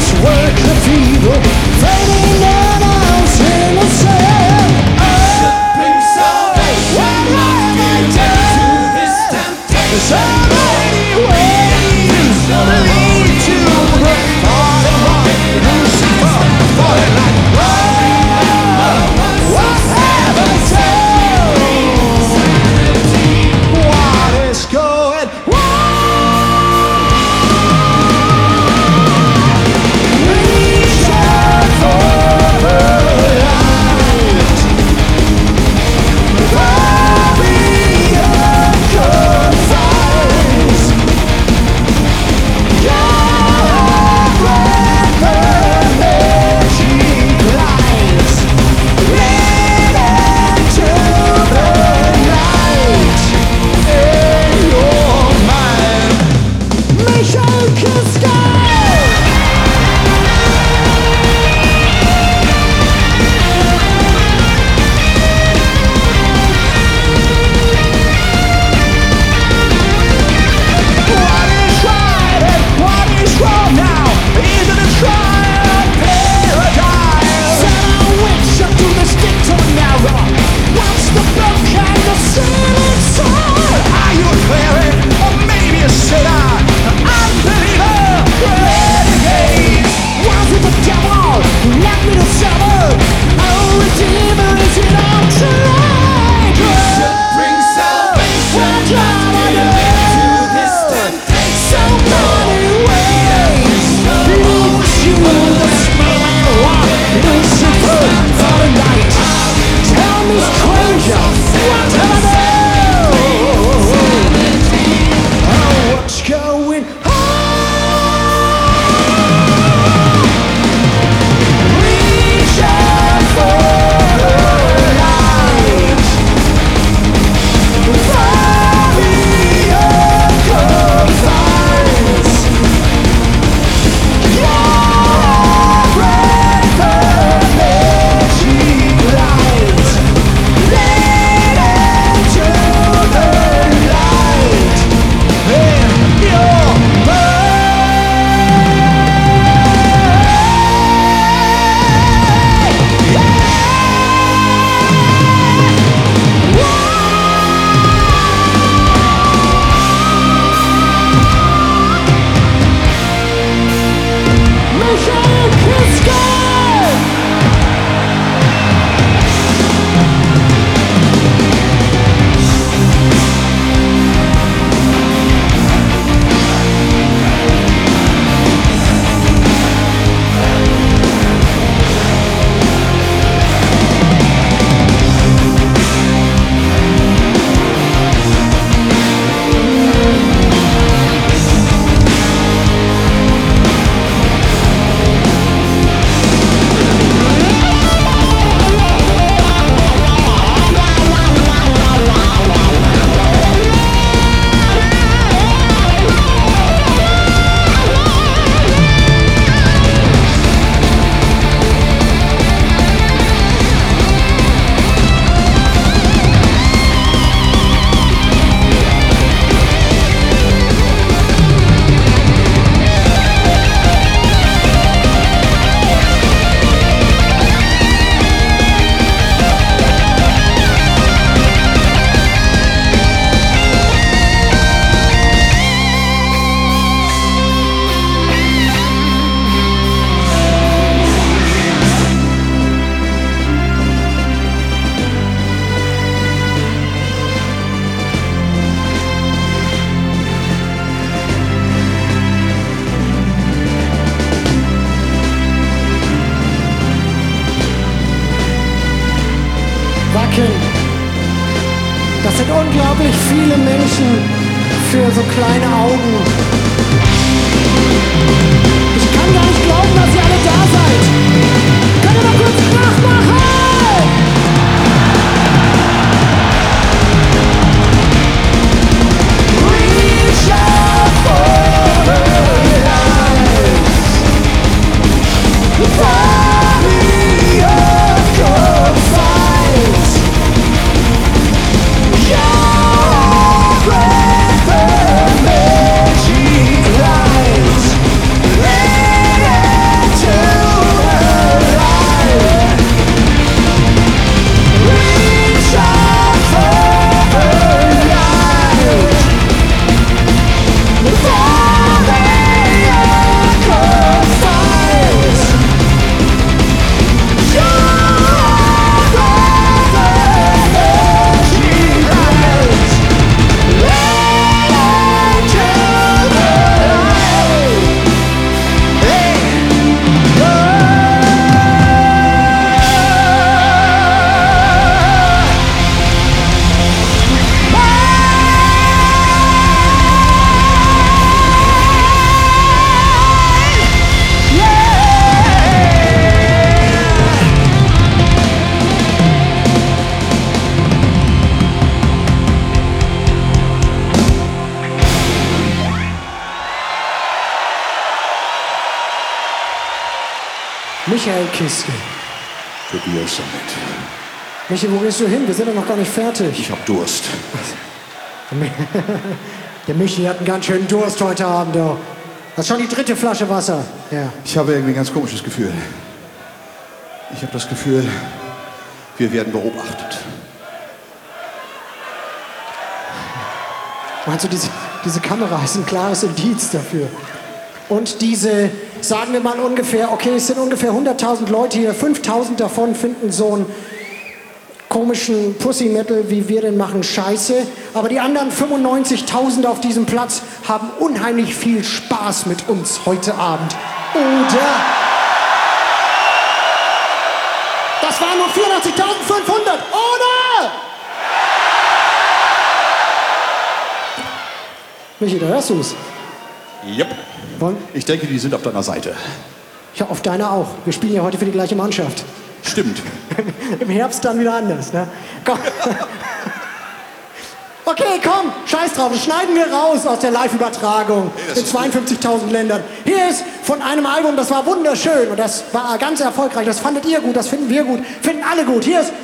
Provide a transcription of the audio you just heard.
Das sind unglaublich viele Menschen für so kleine Augen. Ich kann gar nicht glauben, dass ihr alle da seid. Könnt ihr mal kurz nachmachen? Reach out for the lights. Body of confines. Your breath and magic lights. Michael Kiske. Tobias Sammet. Michi, wo gehst du hin? Wir sind doch noch gar nicht fertig. Ich hab Durst. Der Michi hat einen ganz schönen Durst heute Abend. Oh. Das ist schon die 3. Flasche Wasser. Ja. Ich habe irgendwie ein ganz komisches Gefühl. Ich habe das Gefühl, wir werden beobachtet. Meinst du, diese Kamera ist ein klares Indiz dafür? Und diese, sagen wir mal ungefähr, okay, es sind ungefähr 100.000 Leute hier, 5.000 davon finden so einen komischen Pussy-Metal, wie wir den machen, scheiße. Aber die anderen 95.000 auf diesem Platz haben unheimlich viel Spaß mit uns heute Abend. Oder? Das waren nur 84.500, oder? Michi, da hörst du's. Yep. Wollen? Ich denke, die sind auf deiner Seite. Ja, auf deiner auch. Wir spielen ja heute für die gleiche Mannschaft. Stimmt. Im Herbst dann wieder anders, ne? Komm. Okay, komm, scheiß drauf, das schneiden wir raus aus der Live-Übertragung in 52.000 Ländern. Hier ist von einem Album, das war wunderschön und das war ganz erfolgreich. Das fandet ihr gut, das finden wir gut, finden alle gut. Hier ist